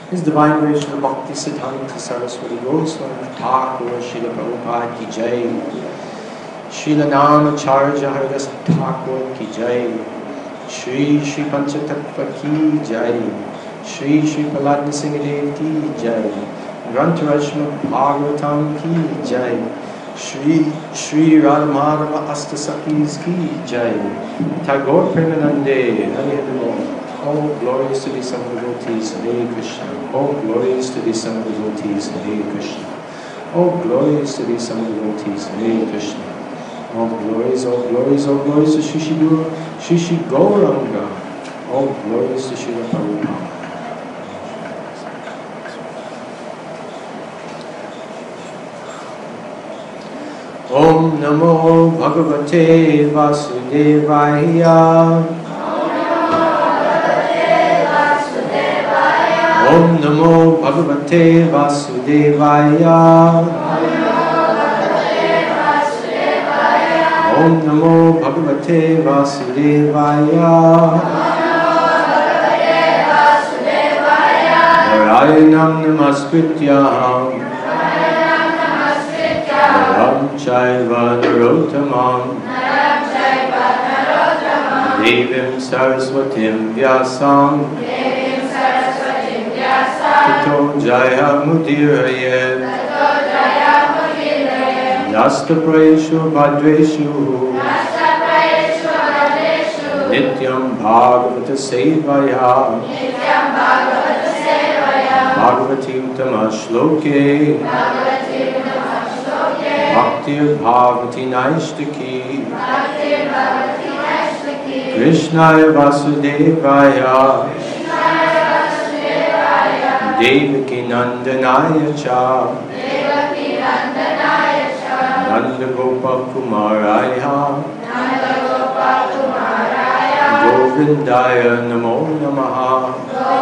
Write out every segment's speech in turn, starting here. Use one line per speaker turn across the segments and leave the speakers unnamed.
His Divine Grace Srila Bhakti Siddhanta Saraswati Goswami Thakur Srila Prabhupada Ki Jai, Srila Namacharya Haridas Thakur Ki Jai, Shri Shri Panchatattva Ki Jai, Shri Shri Prahlad Singh Dev Ki Jai, Grantaraj Srimad Bhagavatam Ki Jai, Shri Shri Radhamadava Astasakis Ki Jai, Tagore Premanande Hari Hari. All glories to the Son of the devotees, Hare Krishna. All glories to the Son of the devotees, Hare Krishna. All glories to the Son of the devotees, Hare Krishna. All glories to Shri Shri Guru, Shri Shri Gauranga. All glories to Srila Prabhupada. Om Namo Bhagavate Vasudevaya. Om Namo Bhagavate Vasudevaya. Om Namo Bhagavate Vasudevaya. Narayanam Namaskrityam Naram Chaiva Narottamam Devim Saraswatim Vyasam Tato Jaya Mudirayet Nasta Prayeshu Bhadreshu Nityam Bhagavata Sevaya Bhagavati Uttama Shloke Bhaktir Bhagavati Naishtaki Krishnaya Vasudevaya Devaki Nandanaya Cha Nanda Gopal Kumaraya Govindaya Namo Namaha.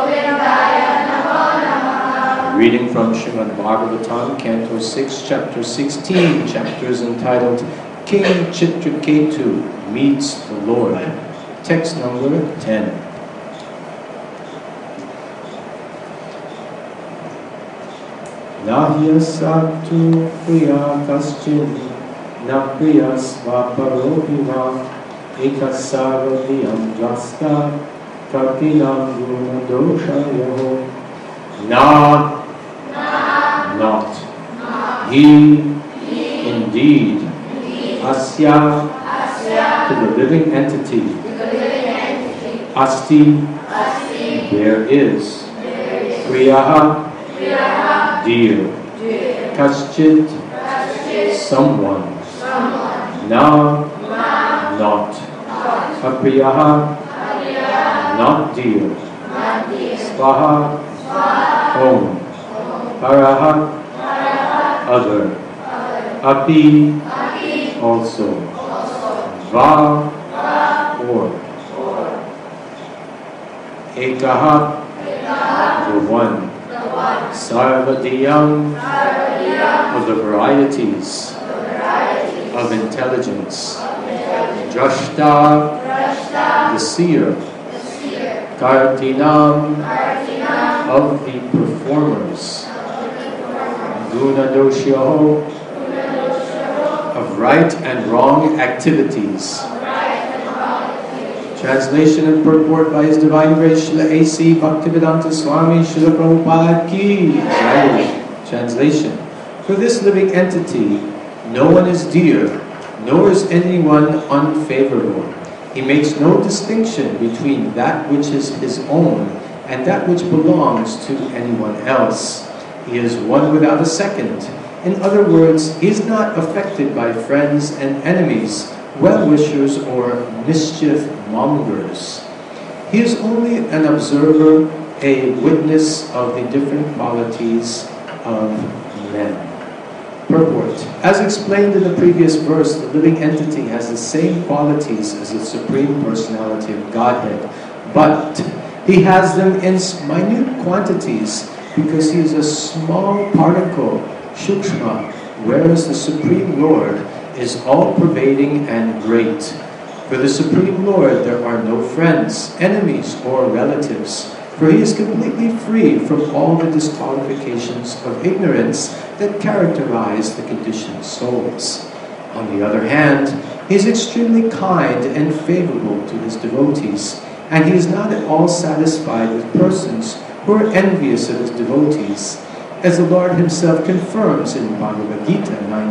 Reading from Srimad Bhagavatam, Canto 6, Chapter 16, chapters entitled King Chitraketu Meets the Lord. Text number 10. Nahya Satu Priya Kaschin Napriya Svaparohiva Ekasarvadiyam Jasta Kapilam Gunadoshayo. Not. He, indeed. Asya, to the living entity. Asti, there is. Priyaha, dear. Kaschit, someone. Not. Apriyaha, not dear. Svaha, home. Paraha, other. Api, also. Va, or. Ekaha, the one. Sarvadiyam, of the varieties of intelligence. Drashta, the seer. Kartinam, of the performers. Gunadoshaho, of right and wrong activities. Translation and purport by His Divine Grace Srila A.C. Bhaktivedanta Swami Srila Prabhupada Ki Jai. Translation. For this living entity, no one is dear, nor is anyone unfavorable. He makes no distinction between that which is his own and that which belongs to anyone else. He is one without a second. In other words, he is not affected by friends and enemies, well-wishers or mischief-mongers. He is only an observer, a witness of the different qualities of men. Purport. As explained in the previous verse, the living entity has the same qualities as the Supreme Personality of Godhead, but he has them in minute quantities because he is a small particle, Shukshma, whereas the Supreme Lord is all-pervading and great. For the Supreme Lord, there are no friends, enemies, or relatives. for he is completely free from all the disqualifications of ignorance that characterize the conditioned souls. On the other hand, he is extremely kind and favorable to his devotees, and he is not at all satisfied with persons who are envious of his devotees, as the Lord himself confirms in Bhagavad Gita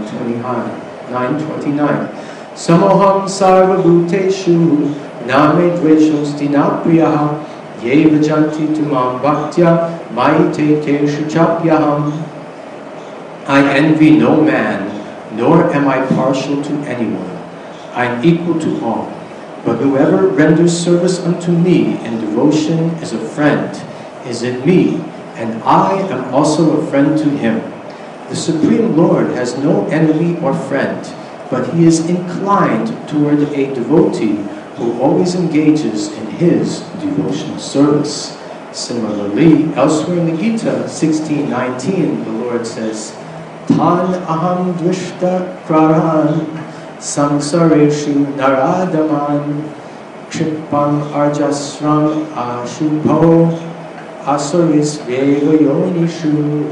9:29. Samoham sarva bhuteshu name dveshosti na priyaha ye vajanti tumam bhaktya maite teshu chapyaham. I envy no man, nor am I partial to anyone. I am equal to all. But whoever renders service unto me in devotion is a friend, is in me, and I am also a friend to him. The Supreme Lord has no enemy or friend, but he is inclined toward a devotee who always engages in his devotional service. Similarly, elsewhere in the Gita 16:19, the Lord says, Tan aham dvishta kraran samsareshu naradaman kripam arjasram ashubho asuris vega yonishu.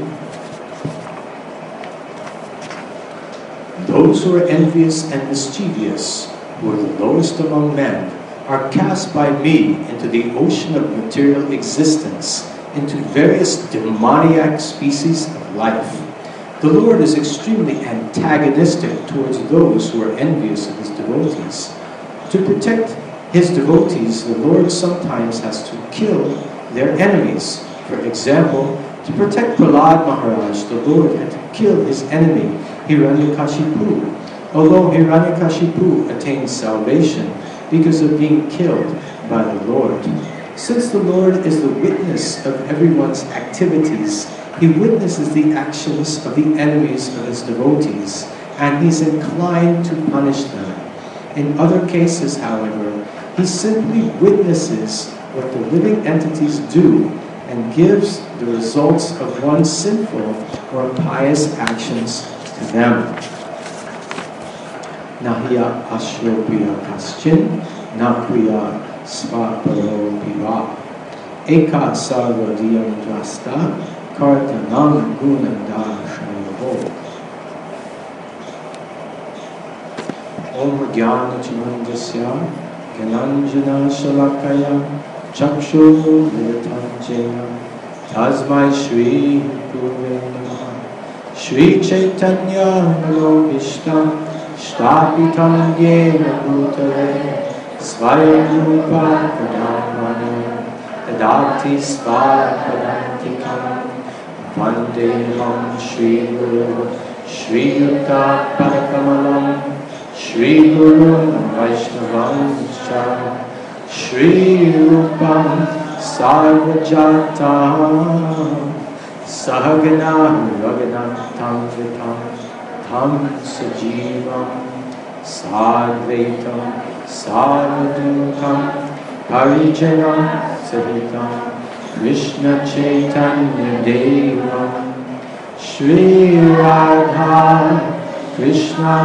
Those who are envious and mischievous, who are the lowest among men, are cast by me into the ocean of material existence, into various demoniac species of life. The Lord is extremely antagonistic towards those who are envious of his devotees. To protect his devotees, the Lord sometimes has to kill their enemies. For example, to protect Prahlad Maharaj, the Lord had to kill his enemy, Hiranyakashipu, although Hiranyakashipu attained salvation because of being killed by the Lord. Since the Lord is the witness of everyone's activities, he witnesses the actions of the enemies of his devotees, and he's inclined to punish them. In other cases, however, he simply witnesses what the living entities do and gives the results of one's sinful or pious actions to them. Nahiya ashropriya kaschin, napriya svaparo piva, eka sarva diyam drasta, kartanam gunanda shayavo. Om Jnana Chinandasya Gyananjana Shalakaya Chakshur Militam Jena Tasmai Shri Gurave Namaha. Shri Chaitanya Manobishtam Shtapitam Yena Bhutale Svayam Rupa Pradamani Tadati Svapadantikam Vandeham Shri Guru Shri Yukta Padakamalam Shri Guru Vaishnavam Cha Shri Rupam Sarvajatam Sahagana Raghunatam Vitam Tam Sajivam Sadvaitam Sarvadukam Parijanam Sahitam Krishna Chaitanya Devam Shri Radha Krishna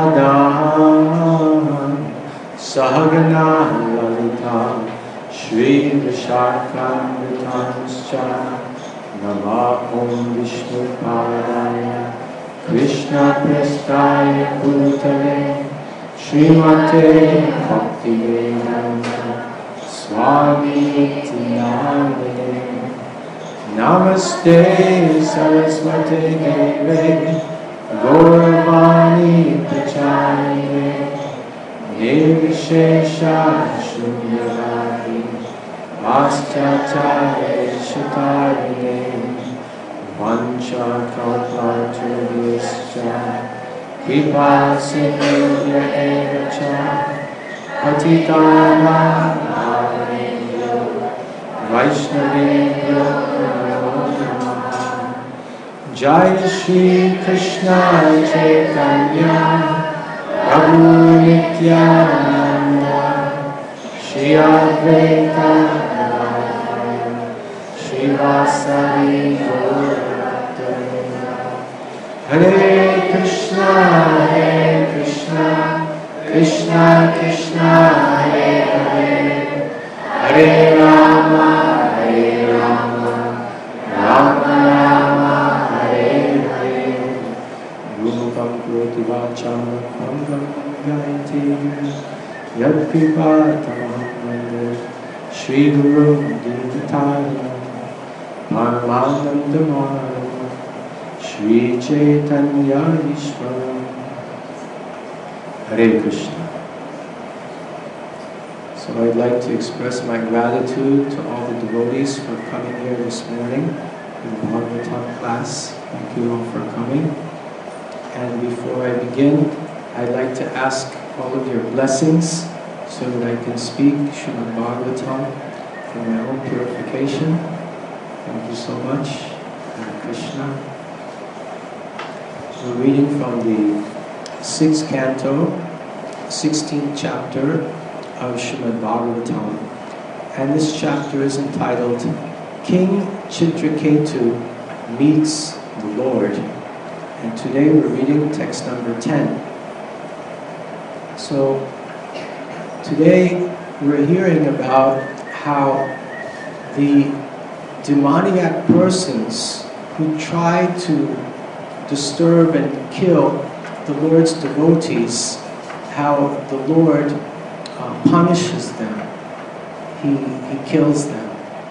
Padam Sahagana Lalita Shri Vishakhamritamscha Nama Om Vishnu Padaya Krishna Prestaya Bhutale Srimate Bhaktivedanta Swami Nityanande Namaste Saraswate Deve Gauravani Prachayane Nirvishesha Shunyavadi Vastyacharya Shatarine Vancha Kalpaturvischa Kripa Sindhya Evacha Patitana Bhavanebhyo Vaishnavebhyo Jai Shri Krishna Chaitanya Prabhu Nityananda Shri Advaita Shri Vasari Gaura Hare Krishna Krishna Krishna Hare Hare Hare Rama Padam Vande Shri Guru Dinataram Paramanandamaram Shri Chaitanya Ishwaram. Hare Krishna. So I'd like to express my gratitude to all the devotees for coming here this morning in the Bhagavatam class. Thank you all for coming. And before I begin, I'd like to ask all of your blessings so that I can speak Srimad Bhagavatam for my own purification. Thank you so much. Hare Krishna. We're reading from the 6th canto, 16th chapter of Srimad Bhagavatam. And this chapter is entitled King Chitraketu Meets the Lord. And today we're reading text number 10. So today we're hearing about how the demoniac persons who try to disturb and kill the Lord's devotees, how the Lord punishes them. He kills them.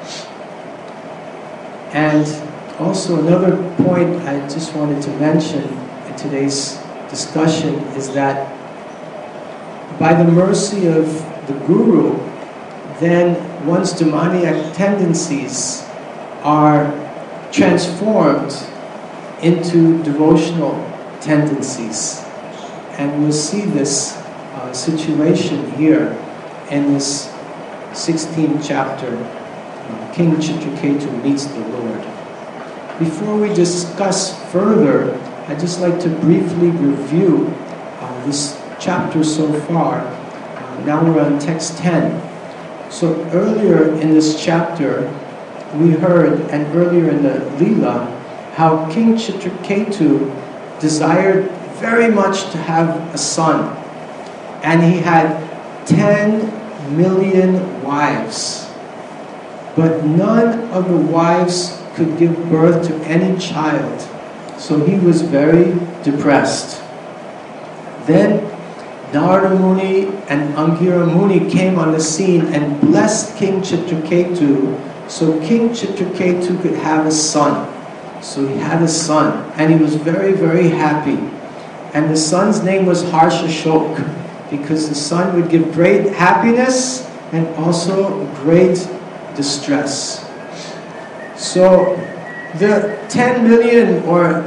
And also another point I just wanted to mention in today's discussion is that by the mercy of the Guru, then one's demoniac tendencies are transformed into devotional tendencies. And we'll see this situation here in this 16th chapter, King Chitraketu meets the Lord. Before we discuss further, I'd just like to briefly review this chapter so far. Now we're on text 10. So earlier in this chapter, we heard, and earlier in the Leela, how King Chitraketu desired very much to have a son. And he had 10 million wives. But none of the wives could give birth to any child. So he was very depressed. Then Narada Muni and Angira Muni came on the scene and blessed King Chitraketu so King Chitraketu could have a son. So he had a son and he was very, very happy. And the son's name was Harshashok, because the son would give great happiness and also great distress. So the 10 million or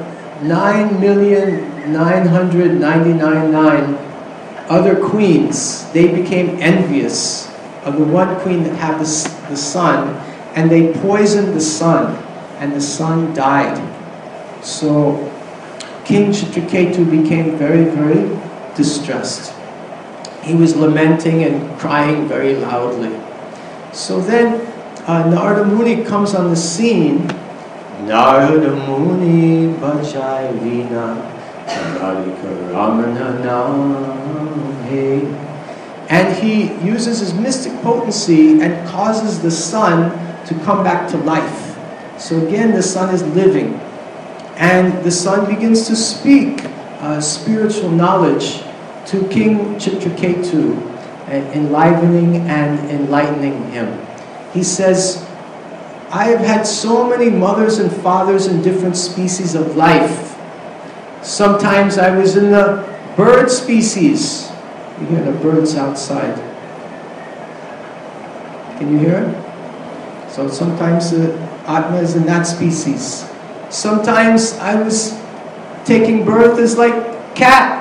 9,999,999 other queens, they became envious of the one queen that had the son, and they poisoned the son, and the son died. So King Chitraketu became very, very distressed. He was lamenting and crying very loudly. So then Narada Muni comes on the scene. Narada Muni bajai vina Radhika Ramana Name. And he uses his mystic potency and causes the sun to come back to life. So again, the sun is living. And the sun begins to speak spiritual knowledge to King Chitraketu, enlivening and enlightening him. He says, I have had so many mothers and fathers in different species of life. Sometimes I was in the bird species. You hear the birds outside. Can you hear it? So sometimes the Atma is in that species. Sometimes I was taking birth as like cat.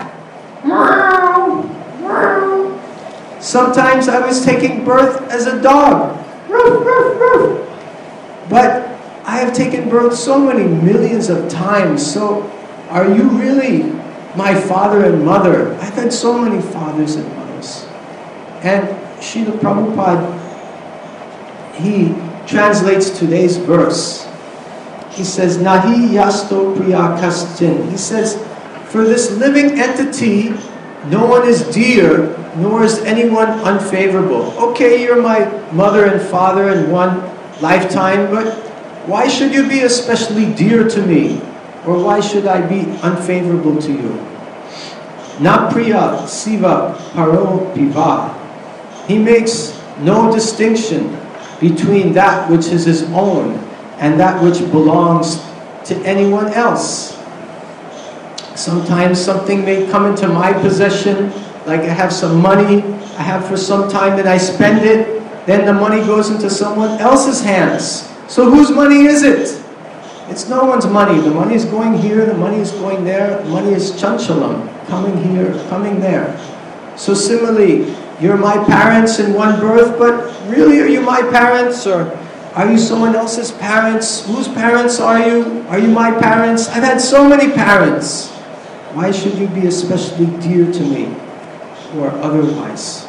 Sometimes I was taking birth as a dog. But I have taken birth so many millions of times. So are you really my father and mother? I've had so many fathers and mothers. And Srila Prabhupada, he translates today's verse. He says, Nahi yasto priya kastin. He says, for this living entity, no one is dear, nor is anyone unfavorable. Okay, you're my mother and father in one lifetime, but why should you be especially dear to me? Or why should I be unfavorable to you? Na priya siva paro piva. He makes no distinction between that which is his own and that which belongs to anyone else. Sometimes something may come into my possession, like I have some money, I have for some time, then I spend it, then the money goes into someone else's hands. So whose money is it? It's no one's money. The money is going here, the money is going there, the money is chanchalam, coming here, coming there. So similarly, you're my parents in one birth, but really are you my parents, or are you someone else's parents? Whose parents are you? Are you my parents? I've had so many parents. Why should you be especially dear to me, or otherwise?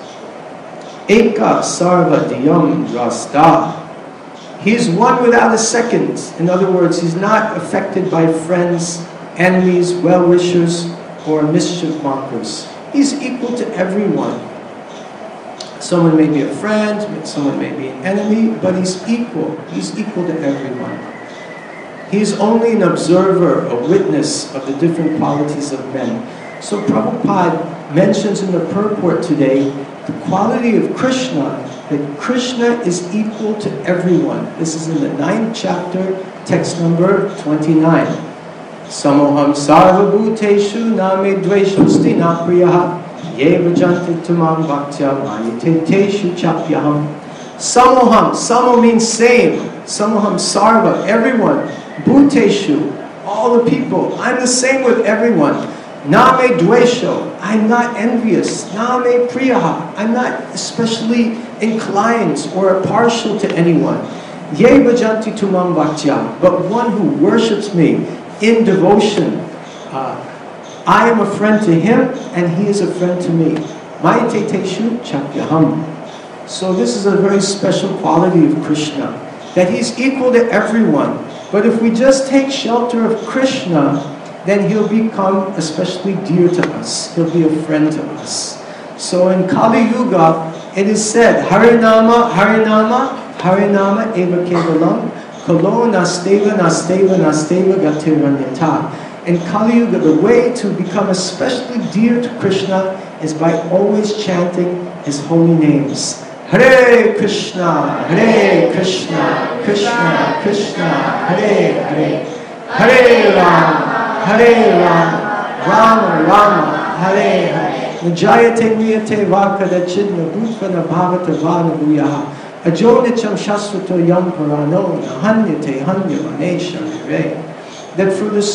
Eka sarva diyam rasta. He's one without a second. In other words, he's not affected by friends, enemies, well-wishers, or mischief mongers. He's equal to everyone. Someone may be a friend, someone may be an enemy, but he's equal. He's equal to everyone. He's only an observer, a witness of the different qualities of men. So Prabhupada mentions in the purport today the quality of Krishna, that Krishna is equal to everyone. This is in the 9th chapter, text number 29. Samoham sarva bhuteshu name dveshosti na priyaha ye vajanti tumam bhaktya mayate chapyaham. Samoham, samo means same. Samoham sarva, everyone. Bhuteshu, all the people. I'm the same with everyone. Name dvesho, I'm not envious. Name priyaha, I'm not especially inclined or partial to anyone. Ye bhajanti tumam bhaktya, but one who worships me in devotion, I am a friend to him and he is a friend to me. Maiteteshu chapyaham. So this is a very special quality of Krishna, that he's equal to everyone. But if we just take shelter of Krishna, then he'll become especially dear to us. He'll be a friend to us. So in Kali Yuga, it is said, Harinama, Harinama, Harinama eva kevalam, kalo nasteva, nasteva, nasteva gatiranyata. In Kali Yuga, the way to become especially dear to Krishna is by always chanting his holy names. Hare Krishna, Krishna, Krishna, Hare Hare, Hare Rama, Hare Rama, Rama Rama, Hare Hare. Nijayate niyate vakada chidna bhutvana bhavata vana bhuyaha. Ajonicham shasvato yam parano nahanyate hanya manesha hare. That for the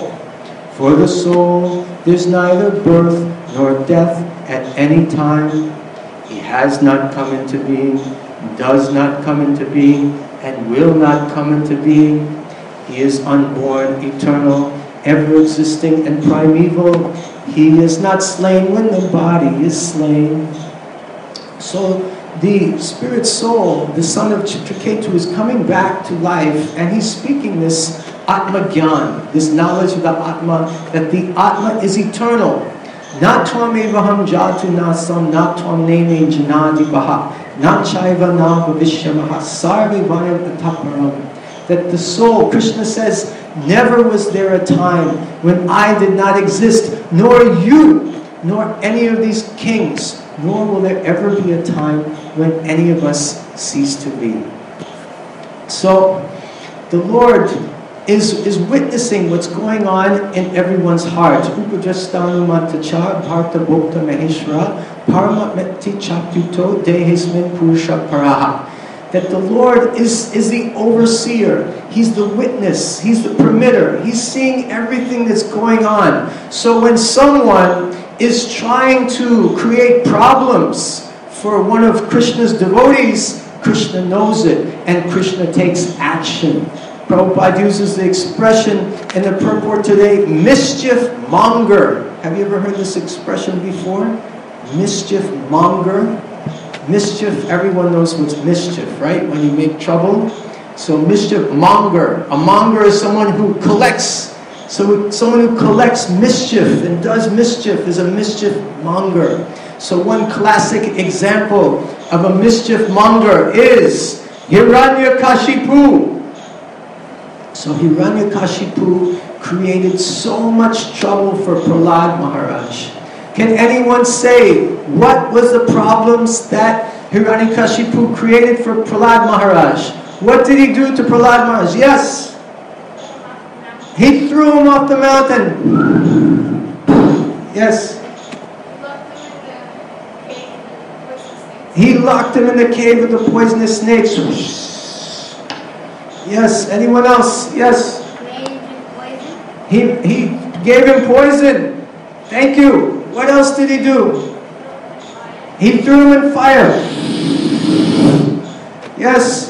soul, there's neither birth nor death at any time. He has not come into being, does not come into being, and will not come into being. He is unborn, eternal, ever-existing, and primeval. He is not slain when the body is slain. So the spirit soul, the son of Chitraketu, is coming back to life, and he's speaking this Atma Gyan, this knowledge of the Atma, that the Atma is eternal. Not tvam evaham jatu nasam, not tvam nene janadi baha, not chaiva na bhavishyamaha, sarve vayam ataparam. That the soul, Krishna says, never was there a time when I did not exist, nor you, nor any of these kings, nor will there ever be a time when any of us cease to be. So, the Lord is witnessing what's going on in everyone's heart. Upajastanu matacha bharta bhokta maheshwara paramatmeti chapyuto dehesmin purusha paraha. That the Lord is the overseer. He's the witness. He's the permitter. He's seeing everything that's going on. So when someone is trying to create problems for one of Krishna's devotees, Krishna knows it and Krishna takes action. Prabhupada uses the expression in the purport today, mischief monger. Have you ever heard this expression before? Mischief monger. Mischief, everyone knows what's mischief, right? When you make trouble. So mischief monger. A monger is someone who collects. So someone who collects mischief and does mischief is a mischief monger. So one classic example of a mischief monger is Hiranyakashipu. So Hiranyakashipu created so much trouble for Prahlad Maharaj. Can anyone say what was the problems that Hiranyakashipu created for Prahlad Maharaj. What did he do to Prahlad Maharaj? Yes. He threw him off the mountain. Yes. He locked him in the cave with the poisonous snakes. Yes. Anyone else? Yes. He gave him poison. Thank you. What else did he do? He threw him in fire. Yes.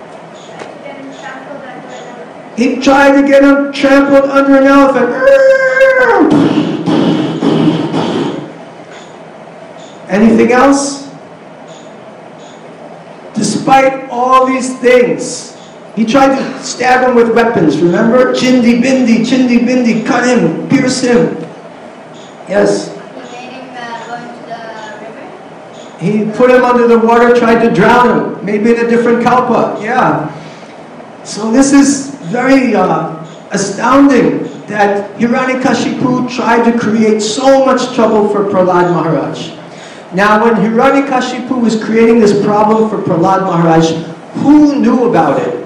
He tried to get him trampled under an elephant. Anything else? Despite all these things, he tried to stab him with weapons. Remember? Chindi bindi, cut him, pierce him. Yes. He put him under the water, tried to drown him, maybe in a different kalpa. Yeah. So this is very astounding that Hiranyakashipu tried to create so much trouble for Prahlad Maharaj. Now when Hiranyakashipu was creating this problem for Prahlad Maharaj, who knew about it?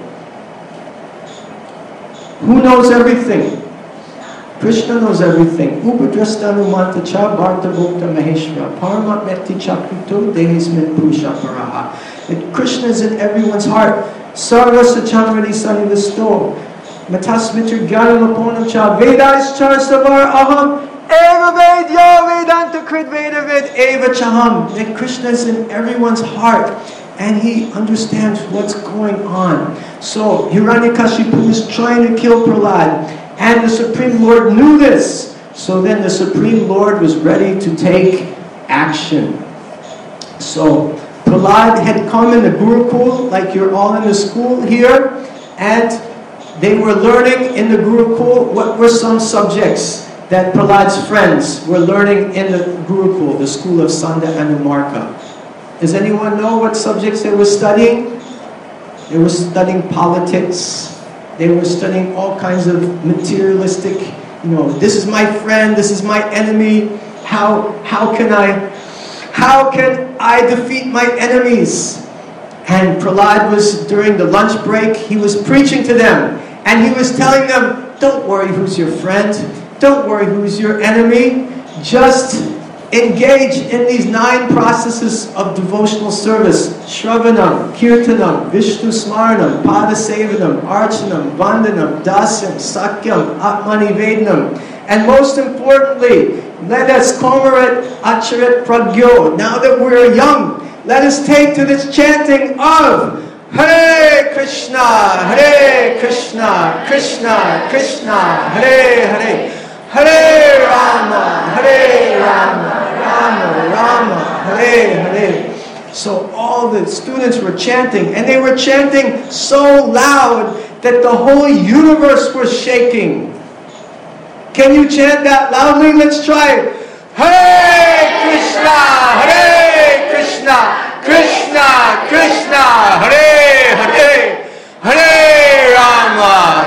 Who knows everything? Krishna knows everything. Upadrastanumanta Bharta Bhokta Maheshwara Parama Meti Chakrito Dehismin Purusha Paraha. That Krishna is in everyone's heart. Sarva Sachamrati Sanivasto Matasmitr Gyana Cha Vedas Char Savar Aham Eva Vedya Vedanta Krit Veda Ved Eva Chaham. That Krishna is in everyone's heart and he understands what's going on. So Hiranyakashipu is trying to kill Prahlad, and the Supreme Lord knew this. So then the Supreme Lord was ready to take action. So Prahlad had come in the Gurukul, like you're all in the school here, and they were learning in the Gurukul what were some subjects that Prahlad's friends were learning in the Gurukul, the school of Sanda and Umarka. Does anyone know what subjects they were studying? They were studying politics. They were studying all kinds of materialistic, this is my friend, this is my enemy. How can I defeat my enemies? And Prahlad was, during the lunch break, he was preaching to them. And he was telling them, don't worry who's your friend. Don't worry who's your enemy. Just engage in these 9 processes of devotional service. Shravanam, Kirtanam, Vishnu Smaranam, Padasevanam, Archanam, Vandanam, Dasyam, Sakyam, Atmanivedanam. And most importantly, let us commemorate Acharit Pragyo. Now that we're young, let us take to this chanting of Hare Krishna, Krishna Krishna, Hare Hare, Hare Rama, Rama Rama, Hare Hare. So all the students were chanting, and they were chanting so loud that the whole universe was shaking. Can you chant that loudly? Let's try it. Hare Krishna, Krishna Krishna, Hare Hare, Hare Rama,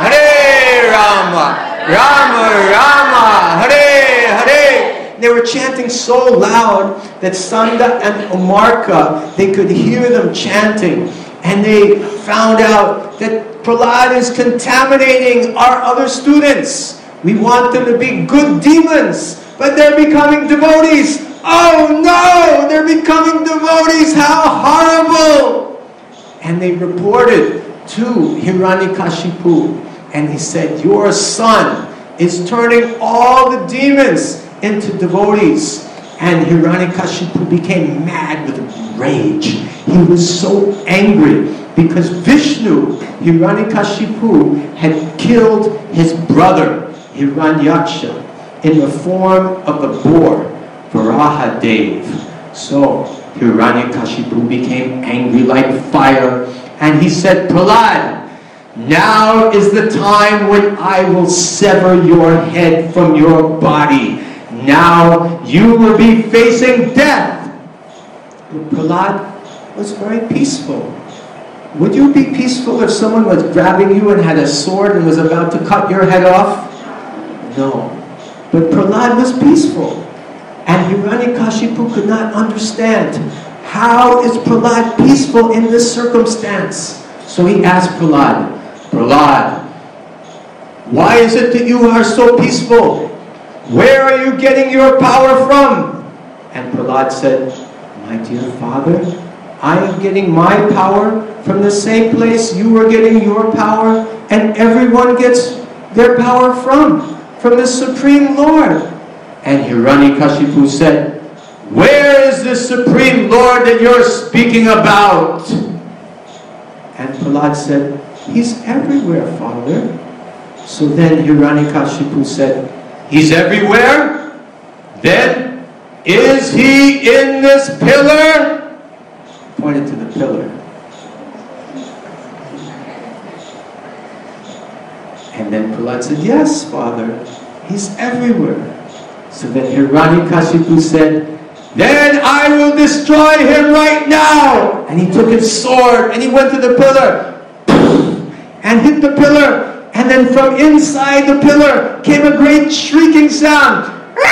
Rama Rama, Hare Hare. They were chanting so loud that Sanda and Umarka, they could hear them chanting. And they found out that Prahlad is contaminating our other students. We want them to be good demons, but they're becoming devotees. Oh no, they're becoming devotees, how horrible! And they reported to Hiranyakashipu, and he said, your son is turning all the demons into devotees. And Hiranyakashipu became mad with rage. He was so angry because Vishnu, Hiranyakashipu, had killed his brother Hiranyaksha in the form of the boar, Varahadev. So Hiranyakashipu became angry like fire, and he said, Prahlad, now is the time when I will sever your head from your body. Now you will be facing death. But Prahlad was very peaceful. Would you be peaceful if someone was grabbing you and had a sword and was about to cut your head off? No. But Prahlad was peaceful. And Hiranyakashipu could not understand how is Prahlad peaceful in this circumstance? So he asked Prahlad, Prahlad, why is it that you are so peaceful? Where are you getting your power from? And Prahlad said, my dear father, I am getting my power from the same place you are getting your power, and everyone gets their power from the Supreme Lord. And Hiranyakashipu said, where is the Supreme Lord that you're speaking about? And Prahlad said, he's everywhere, Father. So then Hiranyakashipu said, he's everywhere? Then is he in this pillar? Pointed to the pillar. And then Prahlad said, yes, Father, he's everywhere. So then Hiranyakashipu said, then I will destroy him right now. And he took his sword and he went to the pillar and hit the pillar. And then from inside the pillar came a great shrieking sound.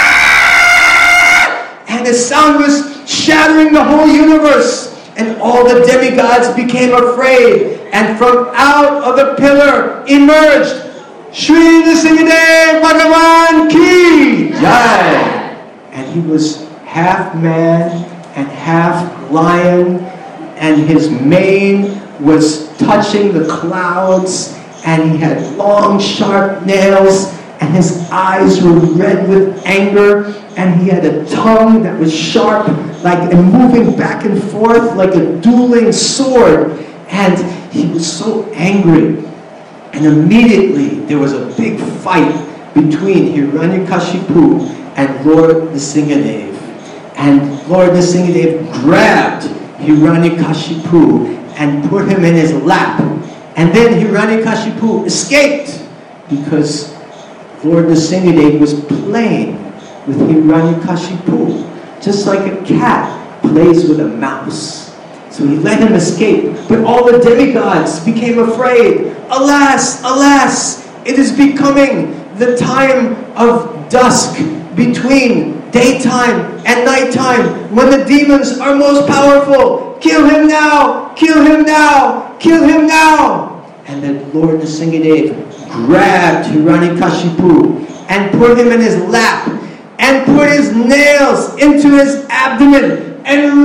And the sound was shattering the whole universe. And all the demigods became afraid. And from out of the pillar emerged Shri Nrsimhadev Bhagavan Ki Jai. And he was half man and half lion. And his mane was touching the clouds. And he had long, sharp nails. And his eyes were red with anger. And he had a tongue that was sharp, and moving back and forth like a dueling sword. And he was so angry. And immediately there was a big fight between Hiranyakashipu and Lord Nrsimhadev. And Lord Nrsimhadev grabbed Hiranyakashipu and put him in his lap. And then Hiranyakashipu escaped because Lord Nrsimhadev was playing with Hiranyakashipu, just like a cat plays with a mouse. So he let him escape. But all the demigods became afraid. Alas, alas, it is becoming the time of dusk between daytime and nighttime when the demons are most powerful. Kill him now! Kill him now! Kill him now! And then Lord Nrsimhadev grabbed Hiranyakashipu and put him in his lap and put his nails into his abdomen and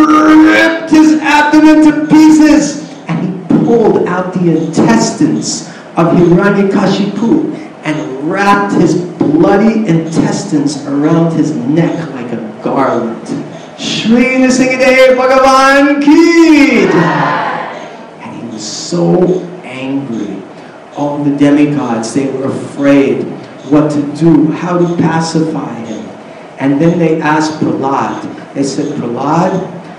ripped his abdomen to pieces. And he pulled out the intestines of Hiranyakashipu and wrapped his bloody intestines around his neck like a garland. Shri Nrsimhadev Bhagavan Ki Jai. And he was so angry. All the demigods, they were afraid what to do, how to pacify him. And then they asked Prahlad. They said, Prahlad,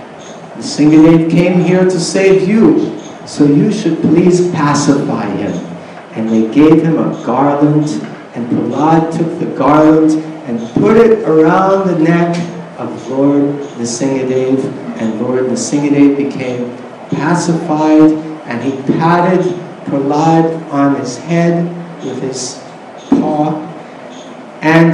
Nrsimhadev came here to save you, so you should please pacify him. And they gave him a garland, and Prahlad took the garland and put it around the neck of Lord Nrsimhadev, and Lord Nrsimhadev became pacified, and he patted Prahlad on his head with his paw. And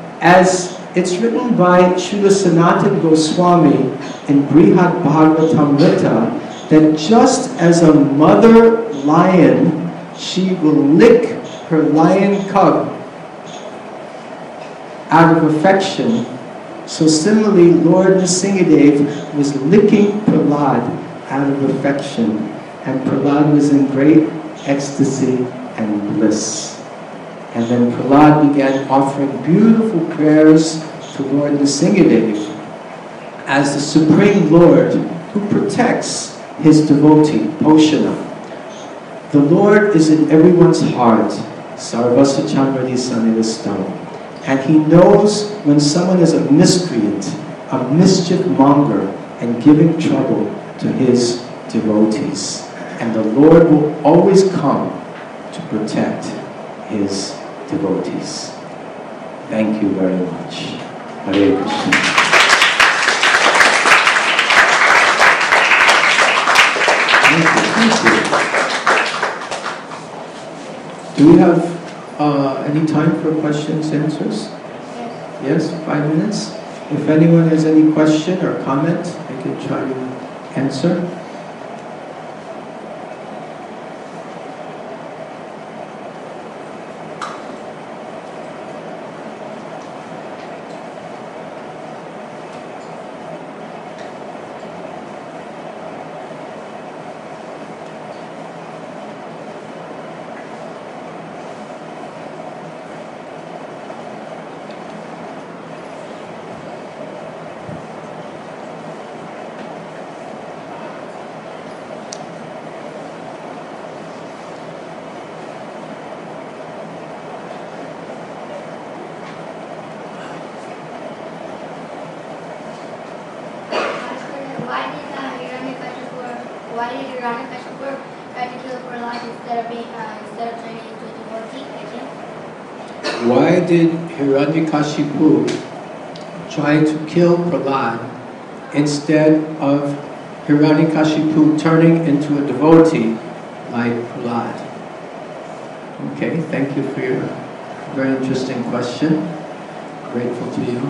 as it's written by Srila Sanatana Goswami in Brihad Bhagavatamrita, that just as a mother lion, she will lick her lion cub out of affection, so similarly Lord Nrsimhadev was licking Prahlad out of affection, and Prahlad was in great ecstasy and bliss. And then Prahlad began offering beautiful prayers to Lord Nrsimhadev as the Supreme Lord who protects his devotee, Poshana. The Lord is in everyone's heart, Sarvasya Chandradi Sanivastam. And he knows when someone is a miscreant, a mischief monger, and giving trouble to his devotees. And the Lord will always come to protect his devotees. Thank you very much. Hare Krishna. Thank you. Do we have any time for questions, answers? Yes, 5 minutes. If anyone has any question or comment, they can try to answer.
Why did Hiranyakashipu try to kill Prahlad instead of turning into a devotee?
Why did Hiranyakashipu try to kill Prahlad instead of Hiranyakashipu turning into a devotee like Prahlad? Okay, thank you for your very interesting question. Grateful to you.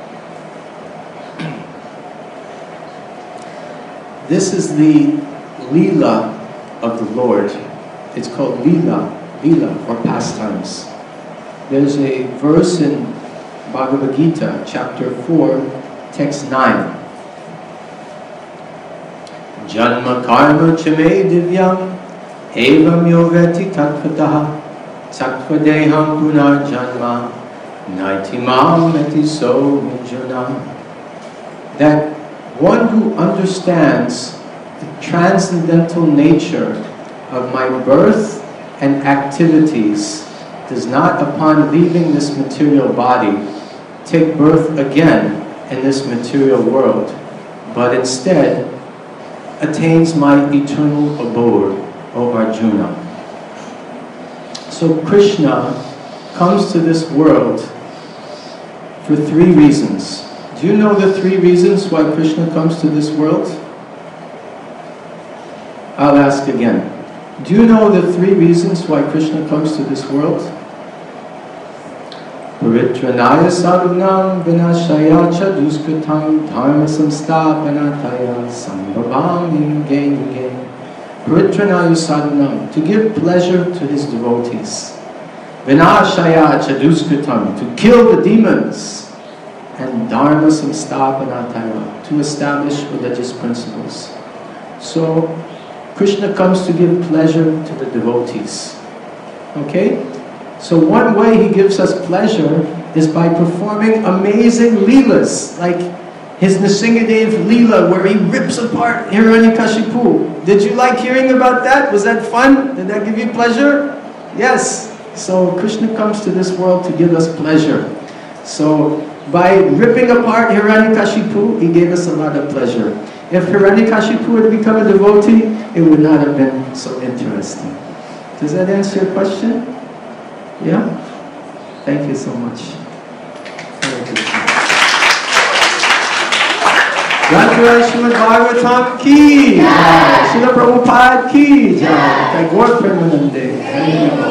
This is the Leela of the Lord. It's called Leela or pastimes. There's a verse in Bhagavad Gita, chapter 4, text 9. Janma karma chame divyam evam yogati tattvataha sattvadeham punar janma naitimam etiso vijana. That one who understands the transcendental nature of my birth and activities does not, upon leaving this material body, take birth again in this material world, but instead attains my eternal abode, O Arjuna. So Krishna comes to this world for 3 reasons. Do you know the 3 reasons why Krishna comes to this world? I'll ask again. Do you know the 3 reasons why Krishna comes to this world? Paritranaya sadhunam vinashaya cha duskritam dharma samsthapanataya sambhavami yuge yuge. Paritranaya sadhunam, to give pleasure to his devotees. Vinashaya cha duskritam, to kill the demons. And dharma samsthapanataya, to establish religious principles. So Krishna comes to give pleasure to the devotees. Okay? So one way he gives us pleasure is by performing amazing leelas, like his Nrsingadev leela, where he rips apart Hiranyakashipu. Did you like hearing about that? Was that fun? Did that give you pleasure? Yes. So Krishna comes to this world to give us pleasure. So by ripping apart Hiranyakashipu, he gave us a lot of pleasure. If Hiranyakashipu had become a devotee, it would not have been so interesting. Does that answer your question? Yeah? Thank you so much. Jai Srimad Bhagavatam ki jai, Srila Prabhupada ki jai, Tagore Premanande.